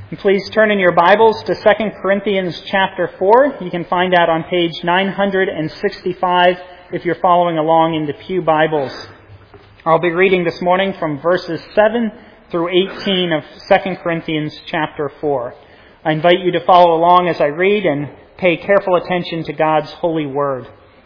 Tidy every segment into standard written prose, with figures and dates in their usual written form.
And please turn in your Bibles to 2 Corinthians chapter 4. You can find that on page 965 if you're following along in the Pew Bibles. I'll be reading this morning from verses 7 through 18 of 2 Corinthians chapter 4. I invite you to follow along as I read and pay careful attention to God's holy word.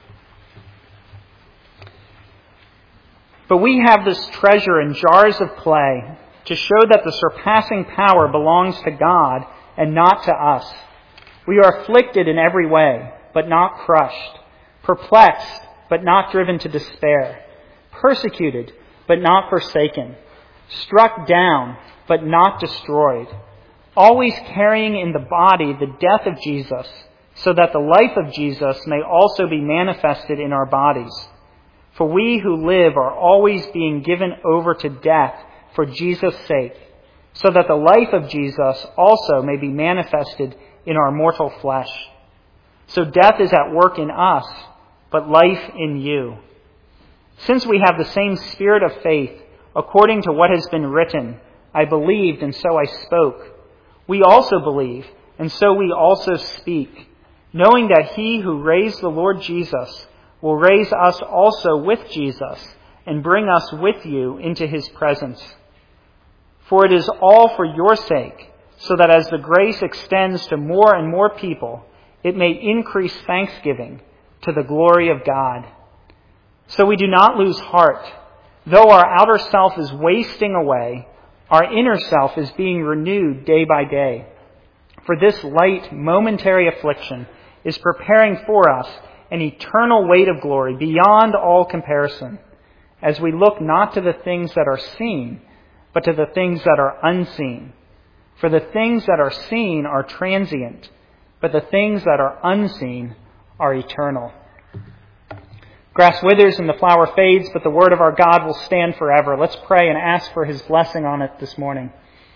But we have this treasure in jars of clay to show that the surpassing power belongs to God and not to us. We are afflicted in every way, but not crushed, perplexed, but not driven to despair, persecuted, but not forsaken, struck down, but not destroyed, always carrying in the body the death of Jesus, so that the life of Jesus may also be manifested in our bodies. For we who live are always being given over to death for Jesus' sake, so that the life of Jesus also may be manifested in our mortal flesh. So death is at work in us, but life in you. Since we have the same spirit of faith, according to what has been written, I believed and so I spoke. We also believe, and so we also speak, knowing that he who raised the Lord Jesus will raise us also with Jesus and bring us with you into his presence. For it is all for your sake, so that as the grace extends to more and more people, it may increase thanksgiving to the glory of God. So we do not lose heart. Though our outer self is wasting away, our inner self is being renewed day by day. For this light, momentary affliction is preparing for us an eternal weight of glory beyond all comparison, as we look not to the things that are seen, but to the things that are unseen. For the things that are seen are transient, but the things that are unseen are eternal. Grass withers and the flower fades, but the word of our God will stand forever. Let's pray and ask for his blessing on it this morning.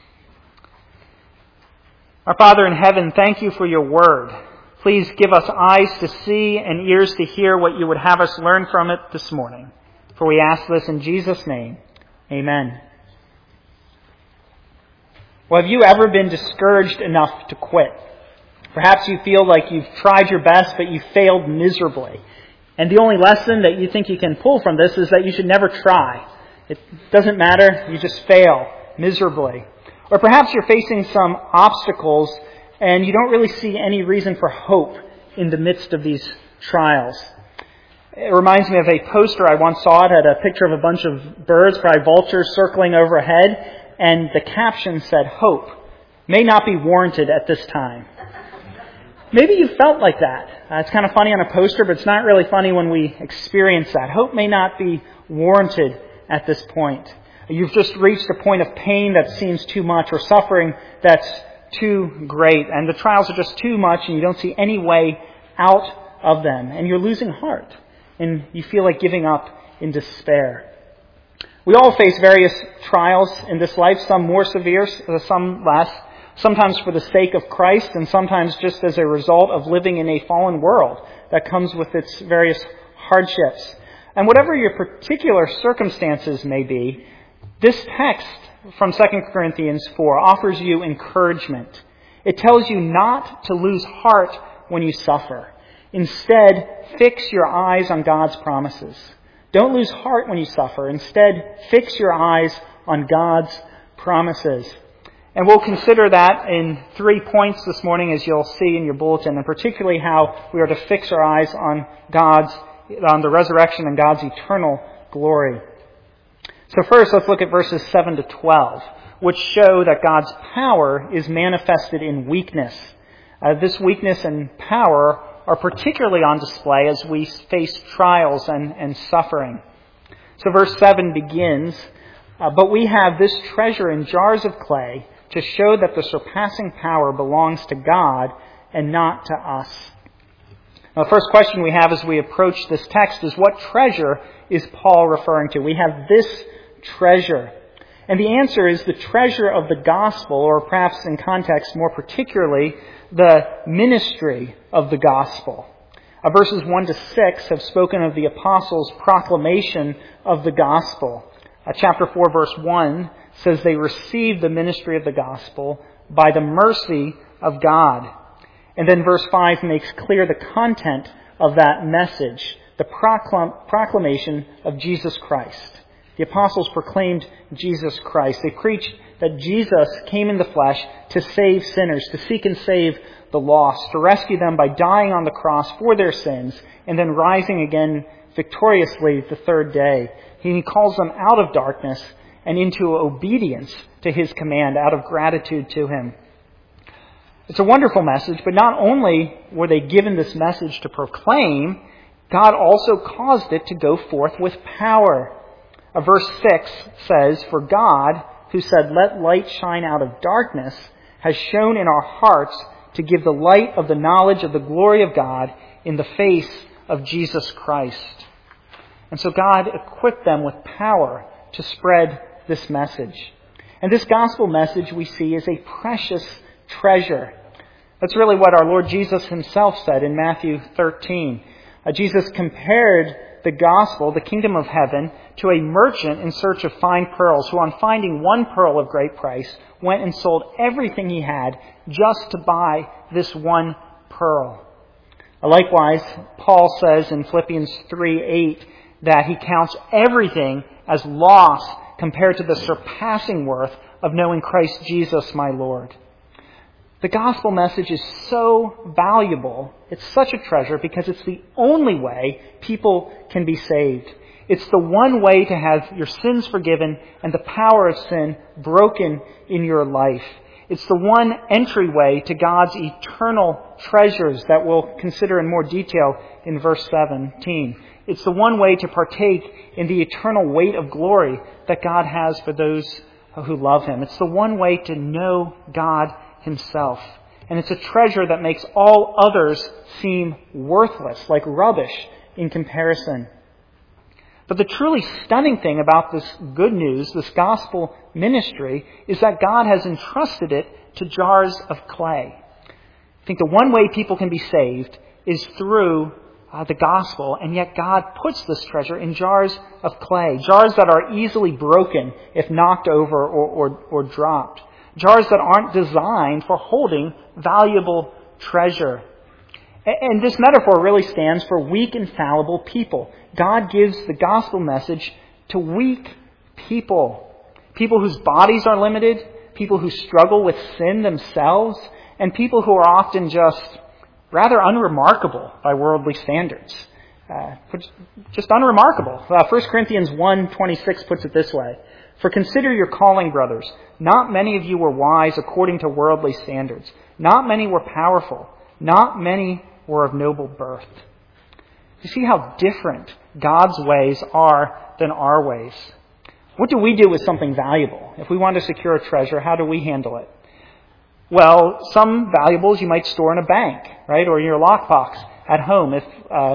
Our Father in heaven, thank you for your word. Please give us eyes to see and ears to hear what you would have us learn from it this morning. For we ask this in Jesus' name. Amen. Well, have you ever been discouraged enough to quit? Perhaps you feel like you've tried your best, but you failed miserably. And the only lesson that you think you can pull from this is that you should never try. It doesn't matter. You just fail miserably. Or perhaps you're facing some obstacles and you don't really see any reason for hope in the midst of these trials. It reminds me of a poster I once saw. It had a picture of a bunch of birds, probably vultures, circling overhead. And the caption said, "Hope may not be warranted at this time." Maybe you felt like that. It's kind of funny on a poster, but it's not really funny when we experience that. Hope may not be warranted at this point. You've just reached a point of pain that seems too much, or suffering that's too great, and the trials are just too much, and you don't see any way out of them, and you're losing heart, and you feel like giving up in despair. We all face various trials in this life, some more severe, some less, sometimes for the sake of Christ, and sometimes just as a result of living in a fallen world that comes with its various hardships. And whatever your particular circumstances may be, this text from 2 Corinthians 4 offers you encouragement. It tells you not to lose heart when you suffer. Instead, fix your eyes on God's promises. Don't lose heart when you suffer. Instead, fix your eyes on God's promises. And we'll consider that in 3 points this morning, as you'll see in your bulletin, and particularly how we are to fix our eyes on on the resurrection and God's eternal glory. So first, let's look at verses 7 to 12, which show that God's power is manifested in weakness. This weakness and power are particularly on display as we face trials and suffering. So verse 7 begins, but we have this treasure in jars of clay to show that the surpassing power belongs to God and not to us. Now, the first question we have as we approach this text is, what treasure is Paul referring to? We have this treasure. And the answer is the treasure of the gospel, or perhaps in context more particularly, the ministry of the gospel. Verses 1 to 6 have spoken of the apostles' proclamation of the gospel. Chapter 4, verse 1 says they received the ministry of the gospel by the mercy of God. And then verse 5 makes clear the content of that message, the proclamation of Jesus Christ. The apostles proclaimed Jesus Christ. They preached that Jesus came in the flesh to save sinners, to seek and save the lost, to rescue them by dying on the cross for their sins, and then rising again victoriously the third day. He calls them out of darkness and into obedience to his command, out of gratitude to him. It's a wonderful message, but not only were they given this message to proclaim, God also caused it to go forth with power. Verse 6 says, "For God, who said, 'Let light shine out of darkness,' has shone in our hearts to give the light of the knowledge of the glory of God in the face of Jesus Christ." And so God equipped them with power to spread this message. And this gospel message we see is a precious treasure. That's really what our Lord Jesus himself said in Matthew 13. Jesus compared the gospel, the kingdom of heaven, to a merchant in search of fine pearls, who on finding one pearl of great price, went and sold everything he had just to buy this one pearl. Likewise, Paul says in Philippians 3:8 that he counts everything as loss compared to the surpassing worth of knowing Christ Jesus my Lord. The gospel message is so valuable, it's such a treasure, because it's the only way people can be saved. It's the one way to have your sins forgiven and the power of sin broken in your life. It's the one entryway to God's eternal treasures that we'll consider in more detail in verse 17. It's the one way to partake in the eternal weight of glory that God has for those who love him. It's the one way to know God himself. And it's a treasure that makes all others seem worthless, like rubbish in comparison. But the truly stunning thing about this good news, this gospel ministry, is that God has entrusted it to jars of clay. I think the one way people can be saved is through the gospel, and yet God puts this treasure in jars of clay, jars that are easily broken if knocked over or dropped, jars that aren't designed for holding valuable treasure. And this metaphor really stands for weak and fallible people. God gives the gospel message to weak people, people whose bodies are limited, people who struggle with sin themselves, and people who are often just rather unremarkable by worldly standards. Just unremarkable. 1 Corinthians 1:26 puts it this way: "For consider your calling, brothers. Not many of you were wise according to worldly standards. Not many were powerful. Not many were of noble birth." You see how different God's ways are than our ways. What do we do with something valuable? If we want to secure a treasure, how do we handle it? Well, some valuables you might store in a bank, right, or in your lockbox at home. If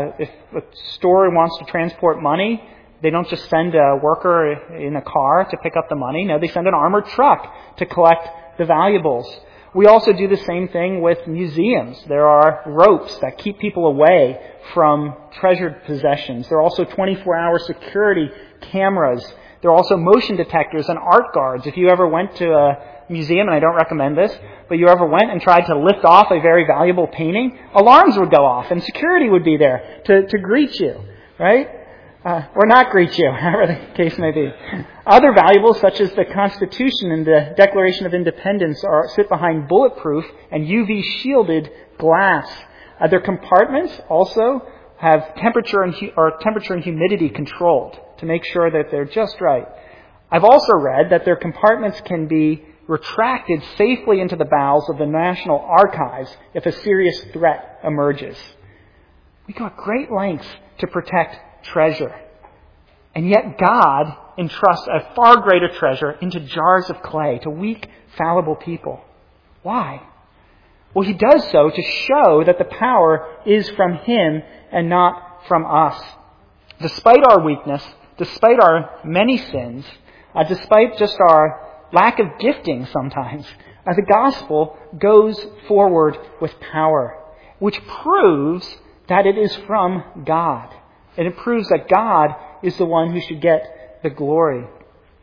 a store wants to transport money, they don't just send a worker in a car to pick up the money. No, they send an armored truck to collect the valuables. We also do the same thing with museums. There are ropes that keep people away from treasured possessions. There are also 24-hour security cameras. There are also motion detectors and art guards. If you ever went to a museum, and I don't recommend this, but you ever went and tried to lift off a very valuable painting, alarms would go off and security would be there to greet you, right? Or not greet you, however the case may be. Other valuables, such as the Constitution and the Declaration of Independence, sit behind bulletproof and UV-shielded glass. Their compartments also have temperature and humidity controlled to make sure that they're just right. I've also read that their compartments can be retracted safely into the bowels of the National Archives if a serious threat emerges. We go at great lengths to protect treasure. And yet God entrusts a far greater treasure into jars of clay, to weak, fallible people. Why? Well, he does so to show that the power is from him and not from us. Despite our weakness, despite our many sins, despite just our lack of gifting sometimes, the gospel goes forward with power, which proves that it is from God. And it proves that God is the one who should get the glory.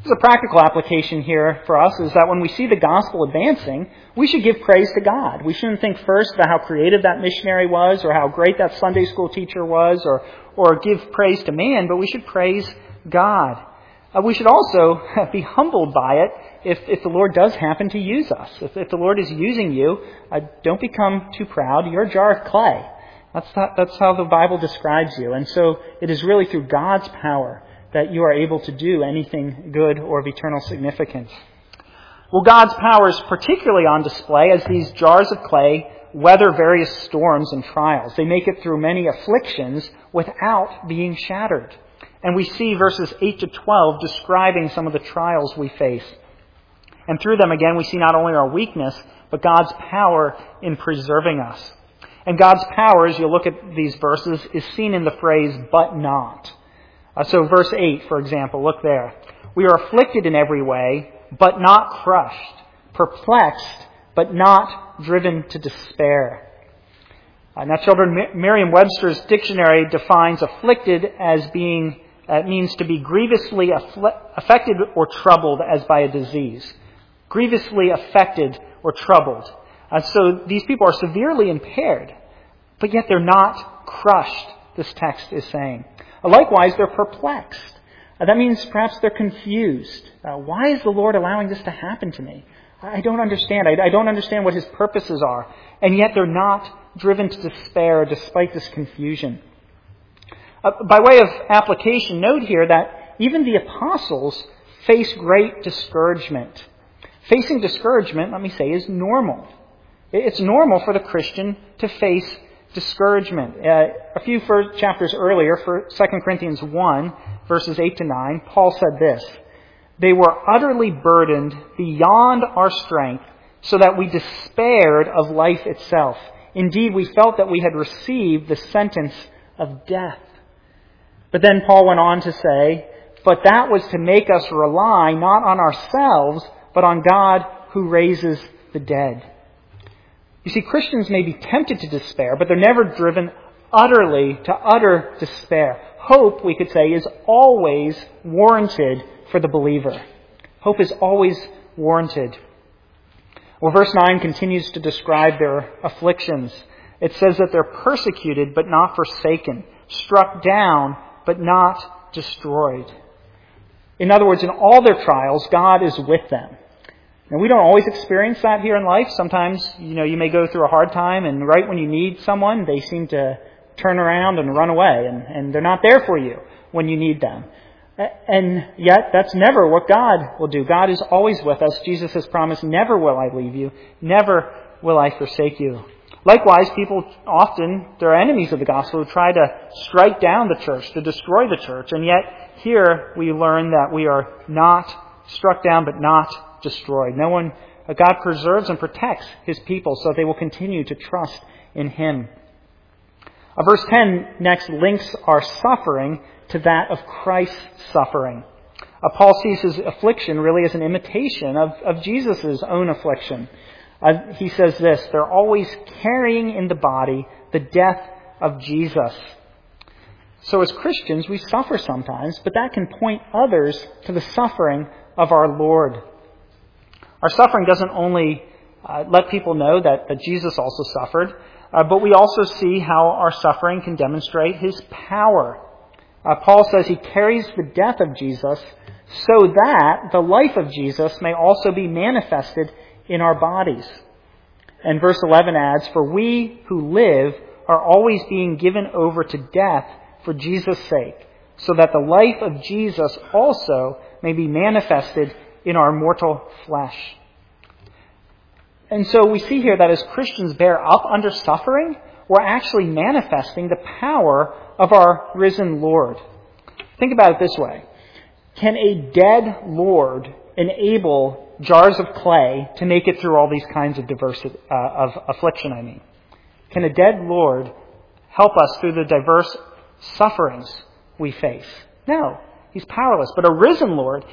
There's a practical application here for us is that when we see the gospel advancing, we should give praise to God. We shouldn't think first about how creative that missionary was or how great that Sunday school teacher was or give praise to man, but we should praise God. We should also be humbled by it if the Lord does happen to use us. If the Lord is using you, don't become too proud. You're a jar of clay. That's how the Bible describes you. And so it is really through God's power that you are able to do anything good or of eternal significance. Well, God's power is particularly on display as these jars of clay weather various storms and trials. They make it through many afflictions without being shattered. And we see verses 8 to 12 describing some of the trials we face. And through them, again, we see not only our weakness, but God's power in preserving us. And God's power, as you look at these verses, is seen in the phrase, but not. So verse 8, for example, look there. We are afflicted in every way, but not crushed. Perplexed, but not driven to despair. Now, children, Merriam-Webster's dictionary defines afflicted as being, means to be grievously affected or troubled as by a disease. Grievously affected or troubled. So these people are severely impaired, but yet they're not crushed, this text is saying. Likewise, they're perplexed. That means perhaps they're confused. Why is the Lord allowing this to happen to me? I don't understand. I don't understand what His purposes are. And yet they're not driven to despair despite this confusion. By way of application, note here that even the apostles face great discouragement. Facing discouragement, let me say, is normal. It's normal for the Christian to face discouragement. A few chapters earlier, for 2 Corinthians 1, verses 8 to 9, Paul said this, "They were utterly burdened beyond our strength, so that we despaired of life itself. Indeed, we felt that we had received the sentence of death." But then Paul went on to say, "But that was to make us rely not on ourselves, but on God who raises the dead." You see, Christians may be tempted to despair, but they're never driven utterly to utter despair. Hope, we could say, is always warranted for the believer. Hope is always warranted. Well, verse 9 continues to describe their afflictions. It says that they're persecuted but not forsaken, struck down but not destroyed. In other words, in all their trials, God is with them. Now, we don't always experience that here in life. Sometimes, you may go through a hard time, and right when you need someone, they seem to turn around and run away, and they're not there for you when you need them. And yet, that's never what God will do. God is always with us. Jesus has promised, "Never will I leave you, never will I forsake you." Likewise, people often, they're enemies of the gospel, who try to strike down the church, to destroy the church. And yet, here we learn that we are not struck down, but not destroyed. God preserves and protects His people, so they will continue to trust in Him. Verse 10 next links our suffering to that of Christ's suffering. Paul sees his affliction really as an imitation of Jesus' own affliction. He says this, "They're always carrying in the body the death of Jesus." So as Christians, we suffer sometimes, but that can point others to the suffering of our Lord. Our suffering doesn't only let people know that Jesus also suffered, but we also see how our suffering can demonstrate His power. Paul says He carries the death of Jesus so that the life of Jesus may also be manifested in our bodies. And verse 11 adds, "For we who live are always being given over to death for Jesus' sake, so that the life of Jesus also may be manifested in our mortal flesh." And so we see here that as Christians bear up under suffering, we're actually manifesting the power of our risen Lord. Think about it this way. Can a dead Lord enable jars of clay to make it through all these kinds of affliction, Can a dead Lord help us through the diverse sufferings we face? No. He's powerless. But a risen Lord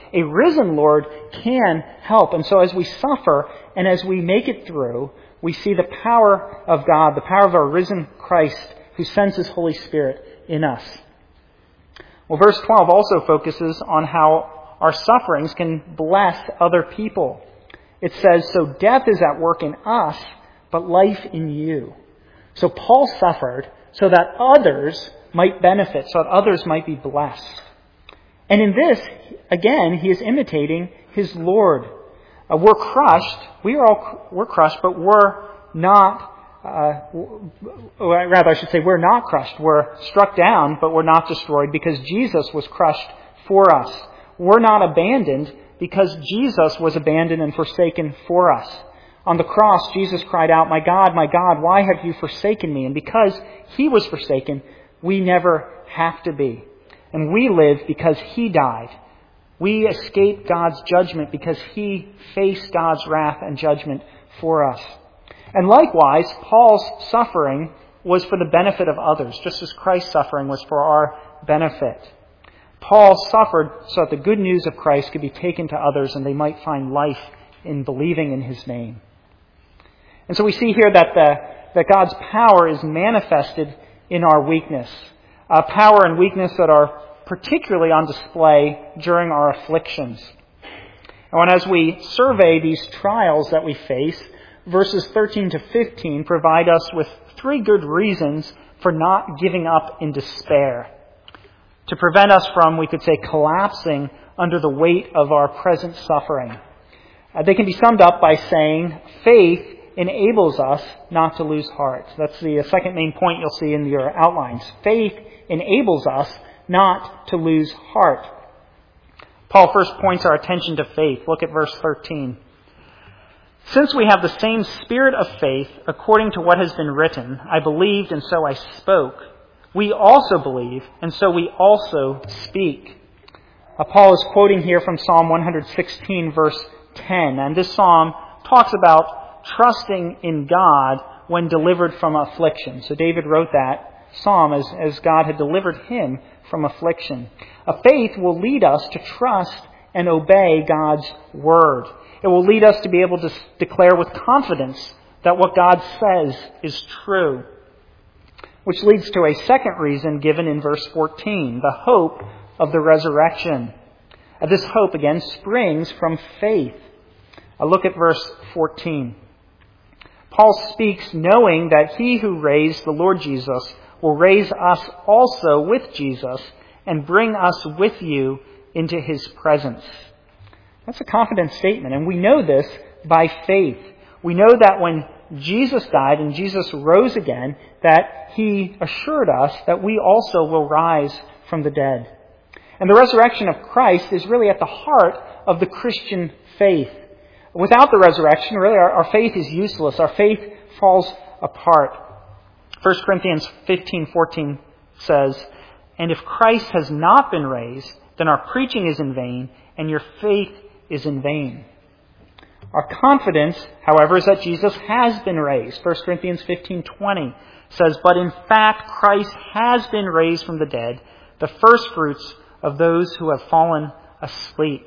can help. And so as we suffer and as we make it through, we see the power of God, the power of our risen Christ who sends His Holy Spirit in us. Well, verse 12 also focuses on how our sufferings can bless other people. It says, so death is at work in us, but life in you. So Paul suffered so that others might benefit, so that others might be blessed. And in this, again, he is imitating his Lord. We're crushed. We're crushed, but we're not. Rather, I should say, we're not crushed. We're struck down, but we're not destroyed because Jesus was crushed for us. We're not abandoned because Jesus was abandoned and forsaken for us. On the cross, Jesus cried out, my God, why have you forsaken me?" And because he was forsaken, we never have to be. And we live because he died. We escape God's judgment because he faced God's wrath and judgment for us. And likewise, Paul's suffering was for the benefit of others, just as Christ's suffering was for our benefit. Paul suffered so that the good news of Christ could be taken to others and they might find life in believing in his name. And so we see here that God's power is manifested in our weakness. Power and weakness that are particularly on display during our afflictions. And as we survey these trials that we face, verses 13 to 15 provide us with 3 good reasons for not giving up in despair. To prevent us from, we could say, collapsing under the weight of our present suffering. They can be summed up by saying, faith enables us not to lose heart. That's the second main point you'll see in your outlines. Faith enables us not to lose heart. Paul first points our attention to faith. Look at verse 13. "Since we have the same spirit of faith, according to what has been written, I believed and so I spoke, we also believe and so we also speak." Paul is quoting here from Psalm 116, verse 10. And this psalm talks about trusting in God when delivered from affliction. So David wrote that psalm as God had delivered him from affliction. A faith will lead us to trust and obey God's word. It will lead us to be able to declare with confidence that what God says is true. Which leads to a second reason given in verse 14, the hope of the resurrection. This hope, again, springs from faith. Look at verse 14. Paul speaks knowing that he who raised the Lord Jesus will raise us also with Jesus and bring us with you into his presence. That's a confident statement, and we know this by faith. We know that when Jesus died and Jesus rose again, that he assured us that we also will rise from the dead. And the resurrection of Christ is really at the heart of the Christian faith. Without the resurrection, really, our faith is useless. Our faith falls apart. 1 Corinthians 15:14 says, "And if Christ has not been raised, then our preaching is in vain, and your faith is in vain." Our confidence, however, is that Jesus has been raised. 1 Corinthians 15:20 says, "But in fact, Christ has been raised from the dead, the firstfruits of those who have fallen asleep."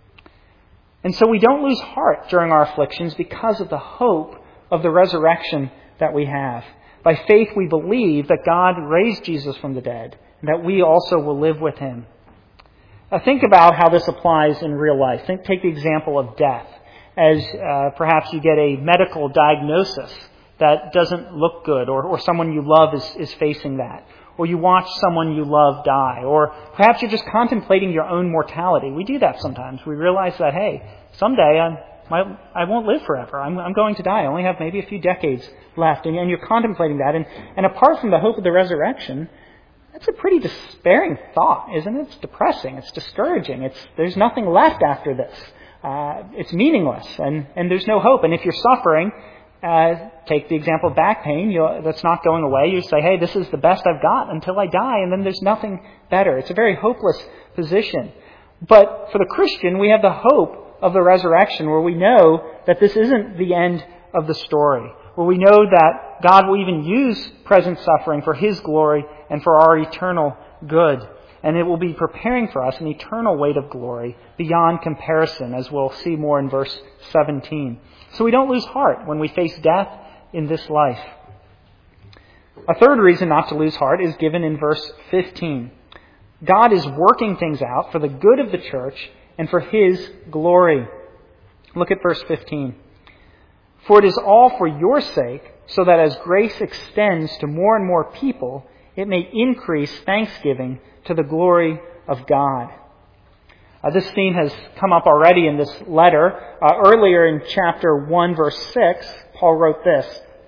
And so we don't lose heart during our afflictions because of the hope of the resurrection that we have. By faith, we believe that God raised Jesus from the dead, and that we also will live with him. Now, think about how this applies in real life. Take the example of death. As perhaps you get a medical diagnosis that doesn't look good, or someone you love is facing that. Or you watch someone you love die. Or perhaps you're just contemplating your own mortality. We do that sometimes. We realize that, hey, someday I won't live forever. I'm going to die. I only have maybe a few decades left. And you're contemplating that. And apart from the hope of the resurrection, that's a pretty despairing thought, isn't it? It's depressing. It's discouraging. There's nothing left after this. It's meaningless. And there's no hope. And if you're suffering, take the example of back pain that's not going away. You say, hey, this is the best I've got until I die, and then there's nothing better. It's a very hopeless position. But for the Christian, we have the hope of the resurrection, where we know that this isn't the end of the story, where we know that God will even use present suffering for his glory and for our eternal good. And it will be preparing for us an eternal weight of glory beyond comparison, as we'll see more in verse 17. So we don't lose heart when we face death in this life. A third reason not to lose heart is given in verse 15. God is working things out for the good of the church and for His glory. Look at verse 15. For it is all for your sake, so that as grace extends to more and more people, it may increase thanksgiving to the glory of God. This theme has come up already in this letter. Earlier in chapter 1, verse 6, Paul wrote this: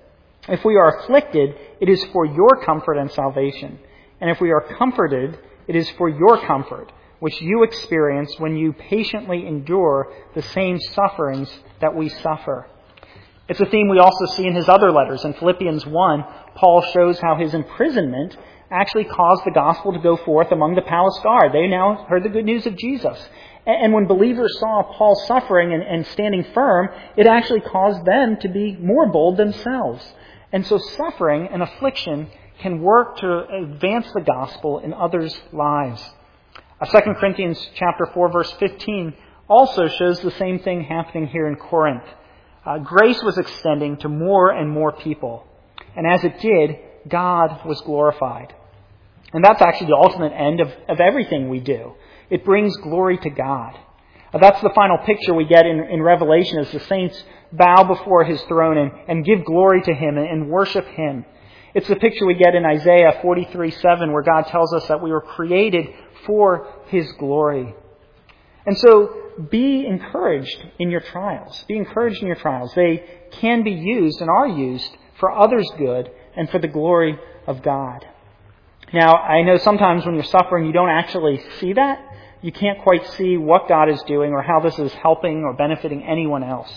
If we are afflicted, it is for your comfort and salvation. And if we are comforted, it is for your comfort, which you experience when you patiently endure the same sufferings that we suffer. It's a theme we also see in his other letters. In Philippians 1, Paul shows how his imprisonment actually caused the gospel to go forth among the palace guard. They now heard the good news of Jesus. And when believers saw Paul suffering and standing firm, it actually caused them to be more bold themselves. And so suffering and affliction can work to advance the gospel in others' lives. 2 Corinthians chapter 4, verse 15 also shows the same thing happening here in Corinth. Grace was extending to more and more people. And as it did, God was glorified. And that's actually the ultimate end of everything we do. It brings glory to God. That's the final picture we get in Revelation as the saints bow before His throne and give glory to Him and worship Him. It's the picture we get in Isaiah 43:7, where God tells us that we were created for His glory. And so be encouraged in your trials. Be encouraged in your trials. They can be used and are used for others' good and for the glory of God. Now, I know sometimes when you're suffering, you don't actually see that. You can't quite see what God is doing or how this is helping or benefiting anyone else.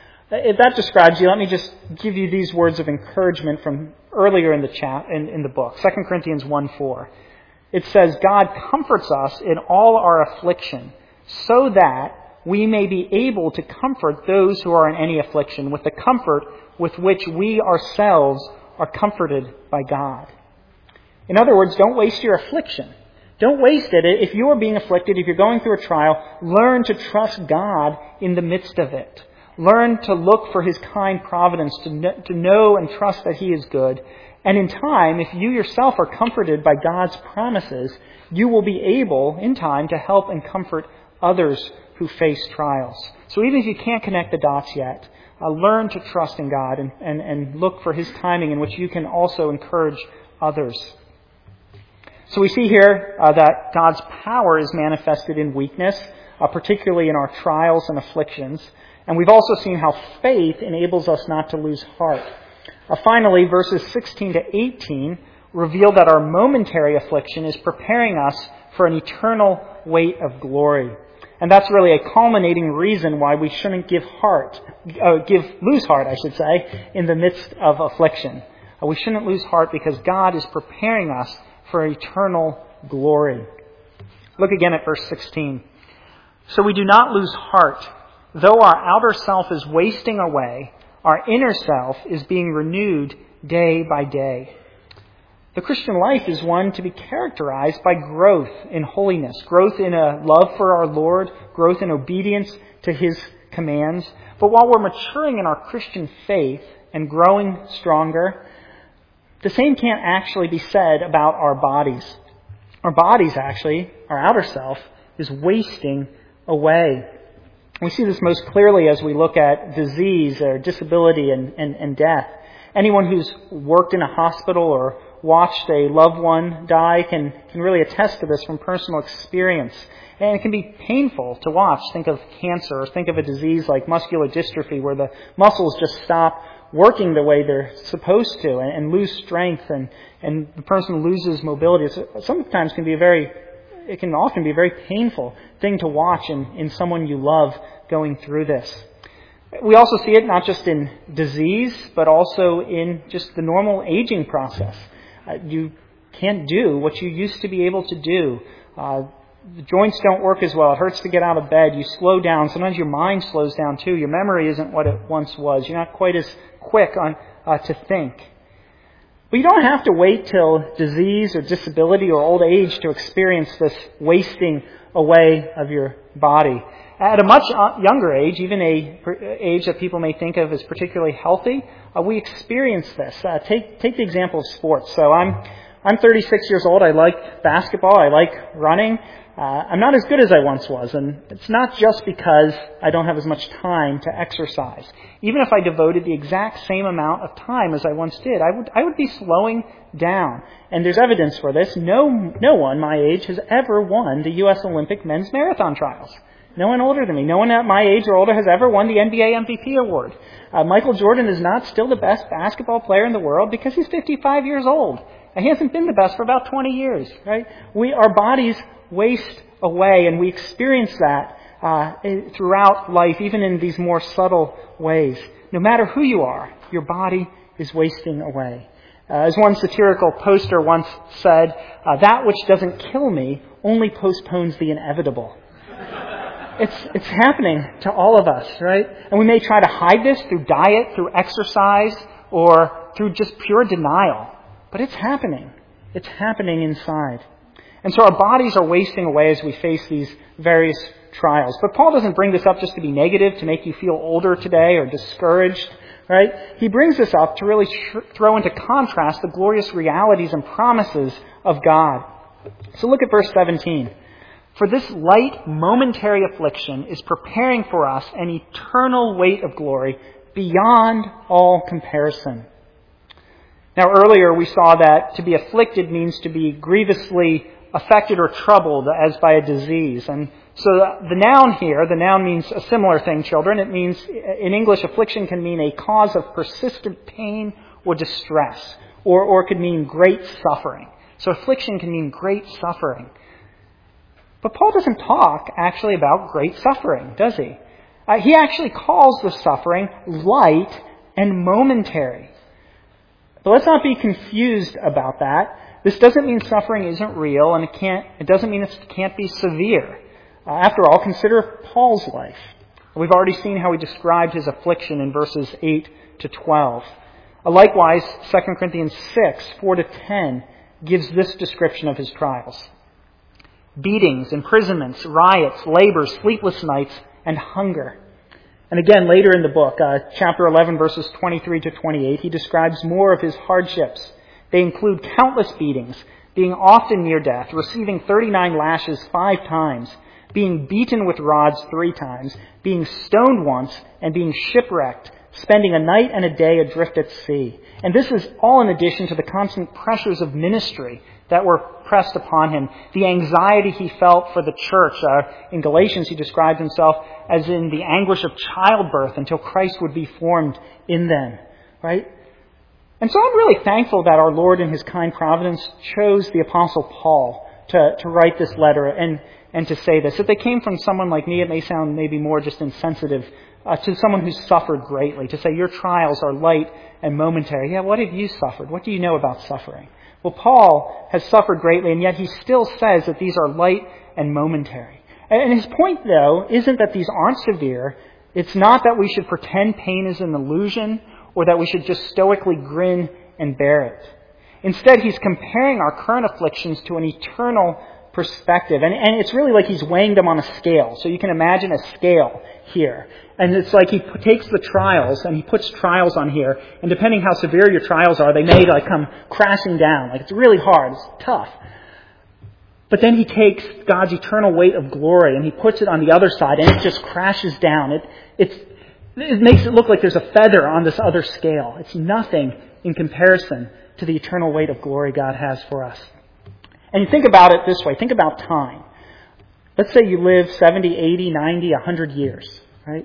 If that describes you, let me just give you these words of encouragement from earlier in the book, 2 Corinthians 1:4. It says, God comforts us in all our affliction, so that we may be able to comfort those who are in any affliction with the comfort with which we ourselves are comforted by God. In other words, don't waste your affliction. Don't waste it. If you are being afflicted, if you're going through a trial, learn to trust God in the midst of it. Learn to look for His kind providence, to know and trust that He is good. And in time, if you yourself are comforted by God's promises, you will be able, in time, to help and comfort others who face trials. So even if you can't connect the dots yet, learn to trust in God and look for His timing in which you can also encourage others. So we see here that God's power is manifested in weakness, particularly in our trials and afflictions. And we've also seen how faith enables us not to lose heart. Finally, verses 16 to 18 reveal that our momentary affliction is preparing us for an eternal weight of glory. And that's really a culminating reason why we shouldn't lose heart, in the midst of affliction. We shouldn't lose heart because God is preparing us for eternal glory. Look again at verse 16. So we do not lose heart. Though our outer self is wasting away, our inner self is being renewed day by day. The Christian life is one to be characterized by growth in holiness, growth in a love for our Lord, growth in obedience to His commands. But while we're maturing in our Christian faith and growing stronger, the same can't actually be said about our bodies. Our bodies, actually, our outer self, is wasting away. We see this most clearly as we look at disease or disability and death. Anyone who's worked in a hospital or watched a loved one die can really attest to this from personal experience. And it can be painful to watch. Think of cancer or think of a disease like muscular dystrophy where the muscles just stop working the way they're supposed to and lose strength and the person loses mobility. Sometimes it can often be a very painful thing to watch in someone you love going through this. We also see it not just in disease, but also in just the normal aging process. You can't do what you used to be able to do. The joints don't work as well. It hurts to get out of bed. You slow down. Sometimes your mind slows down too. Your memory isn't what it once was. You're not quite as quick to think. But you don't have to wait till disease or disability or old age to experience this wasting away of your body. At a much younger age, even an age that people may think of as particularly healthy, we experience this. Take the example of sports. So I'm I'm 36 years old. I like basketball. I like running. I'm not as good as I once was, and it's not just because I don't have as much time to exercise. Even if I devoted the exact same amount of time as I once did, I would be slowing down. And there's evidence for this. No one my age has ever won the U.S. Olympic men's marathon trials. No one older than me. No one at my age or older has ever won the NBA MVP award. Michael Jordan is not still the best basketball player in the world because he's 55 years old. And he hasn't been the best for about 20 years, right? Our bodies waste away, and we experience that throughout life, even in these more subtle ways. No matter who you are, your body is wasting away. As one satirical poster once said, that which doesn't kill me only postpones the inevitable. It's happening to all of us, right? And we may try to hide this through diet, through exercise, or through just pure denial. But it's happening. It's happening inside. And so our bodies are wasting away as we face these various trials. But Paul doesn't bring this up just to be negative, to make you feel older today or discouraged, right? He brings this up to really throw into contrast the glorious realities and promises of God. So look at verse 17. For this light, momentary affliction is preparing for us an eternal weight of glory beyond all comparison. Now, earlier we saw that to be afflicted means to be grievously affected or troubled as by a disease. And so the noun means a similar thing, children. It means, in English, affliction can mean a cause of persistent pain or distress, or it could mean great suffering. So affliction can mean great suffering. But Paul doesn't talk actually about great suffering, does he? He actually calls the suffering light and momentary. But let's not be confused about that. This doesn't mean suffering isn't real, and it doesn't mean it can't be severe. After all, consider Paul's life. We've already seen how he described his affliction in verses 8 to 12. Likewise, 2 Corinthians 6, 4 to 10 gives this description of his trials. Beatings, imprisonments, riots, labors, sleepless nights, and hunger. And again, later in the book, chapter 11, verses 23 to 28, he describes more of his hardships. They include countless beatings, being often near death, receiving 39 lashes 5 times, being beaten with rods 3 times, being stoned once, and being shipwrecked, spending a night and a day adrift at sea. And this is all in addition to the constant pressures of ministry that were pressed upon him, the anxiety he felt for the church. In Galatians, he described himself as in the anguish of childbirth until Christ would be formed in them, right? And so I'm really thankful that our Lord in His kind providence chose the Apostle Paul to write this letter and to say this. If they came from someone like me, it may sound maybe more just insensitive to someone who's suffered greatly, to say your trials are light and momentary. Yeah, what have you suffered? What do you know about suffering? Well, Paul has suffered greatly, and yet he still says that these are light and momentary. And his point, though, isn't that these aren't severe. It's not that we should pretend pain is an illusion or that we should just stoically grin and bear it. Instead, he's comparing our current afflictions to an eternal perspective. And it's really like he's weighing them on a scale. So you can imagine a scale here. And it's like he takes the trials and he puts trials on here. And depending how severe your trials are, they may come crashing down. It's really hard. It's tough. But then he takes God's eternal weight of glory and he puts it on the other side and it just crashes down. It makes it look like there's a feather on this other scale. It's nothing in comparison to the eternal weight of glory God has for us. And you think about it this way. Think about time. Let's say you live 70, 80, 90, 100 years, right?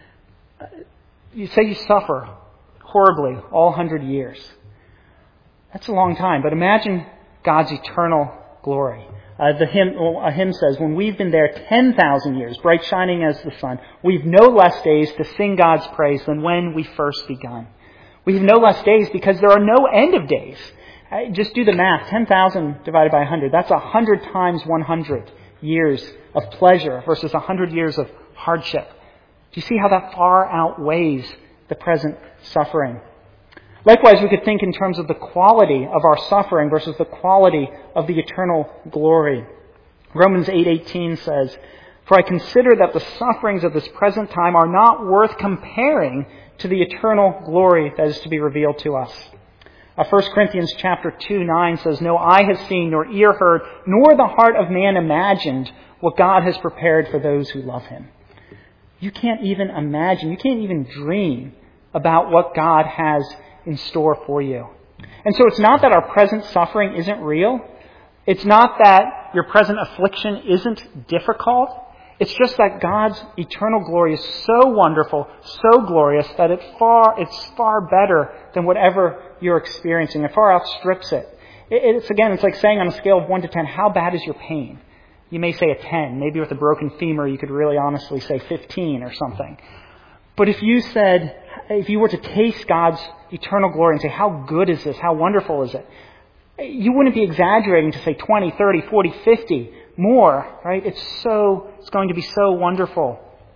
You say you suffer horribly all 100 years. That's a long time. But imagine God's eternal glory. A hymn says, when we've been there 10,000 years, bright shining as the sun, we've no less days to sing God's praise than when we first begun. We have no less days because there are no end of days. Just do the math. 10,000 divided by 100. That's 100 times 100 years of pleasure versus 100 years of hardship. Do you see how that far outweighs the present suffering? Likewise, we could think in terms of the quality of our suffering versus the quality of the eternal glory. Romans 8:18 says, "For I consider that the sufferings of this present time are not worth comparing to the eternal glory that is to be revealed to us." 1 Corinthians chapter 2:9 says, "No eye has seen, nor ear heard, nor the heart of man imagined what God has prepared for those who love Him." You can't even imagine, you can't even dream about what God has in store for you. And so it's not that our present suffering isn't real. It's not that your present affliction isn't difficult. It's just that God's eternal glory is so wonderful, so glorious, that it's far better than whatever you're experiencing. It far outstrips it. It's like saying on a scale of 1 to 10, how bad is your pain? You may say a 10. Maybe with a broken femur, you could really honestly say 15 or something. But if you were to taste God's eternal glory and say, how good is this? How wonderful is it? You wouldn't be exaggerating to say 20, 30, 40, 50 more, right? It's going to be so wonderful.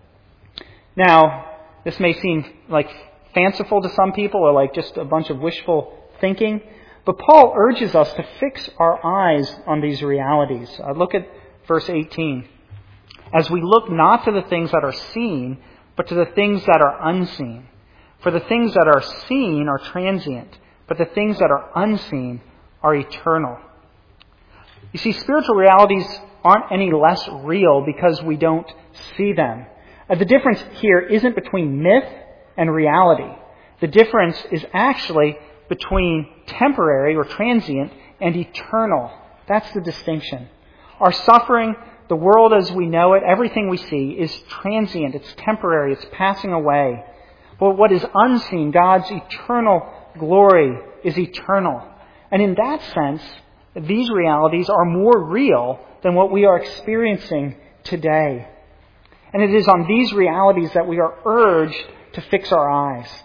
Now, this may seem like fanciful to some people or like just a bunch of wishful thinking, but Paul urges us to fix our eyes on these realities. Look at verse 18. "As we look not to the things that are seen, but to the things that are unseen. For the things that are seen are transient, but the things that are unseen are eternal." You see, spiritual realities aren't any less real because we don't see them. The difference here isn't between myth and reality. The difference is actually between temporary or transient and eternal. That's the distinction. Our suffering, the world as we know it, everything we see is transient, it's temporary, it's passing away. But what is unseen, God's eternal glory, is eternal. And in that sense, these realities are more real than what we are experiencing today. And it is on these realities that we are urged to fix our eyes.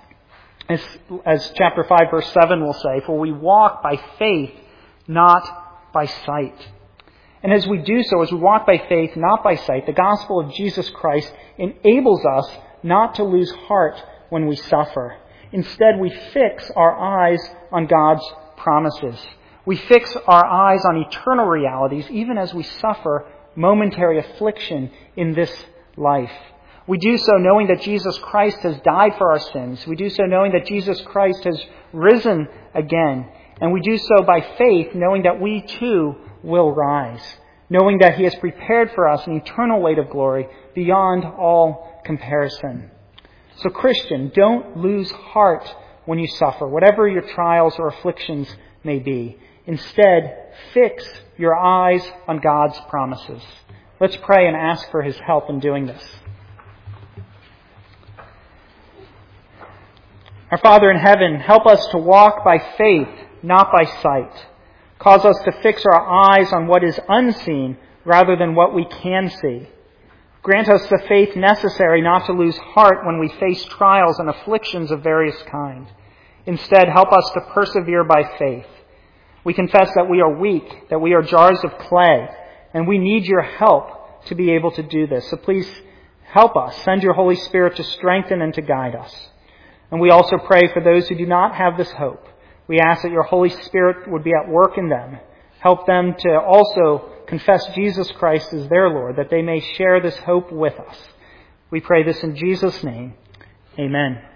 As chapter 5, verse 7 will say, "For we walk by faith, not by sight." And as we do so, as we walk by faith, not by sight, the gospel of Jesus Christ enables us not to lose heart when we suffer. Instead, we fix our eyes on God's promises. We fix our eyes on eternal realities, even as we suffer momentary affliction in this life. We do so knowing that Jesus Christ has died for our sins. We do so knowing that Jesus Christ has risen again. And we do so by faith, knowing that we too will rise, knowing that He has prepared for us an eternal weight of glory beyond all comparison. So Christian, don't lose heart when you suffer, whatever your trials or afflictions may be. Instead, fix your eyes on God's promises. Let's pray and ask for His help in doing this. Our Father in heaven, help us to walk by faith, not by sight. Cause us to fix our eyes on what is unseen rather than what we can see. Grant us the faith necessary not to lose heart when we face trials and afflictions of various kinds. Instead, help us to persevere by faith. We confess that we are weak, that we are jars of clay, and we need your help to be able to do this. So please help us. Send your Holy Spirit to strengthen and to guide us. And we also pray for those who do not have this hope. We ask that your Holy Spirit would be at work in them. Help them to also confess Jesus Christ as their Lord, that they may share this hope with us. We pray this in Jesus' name. Amen.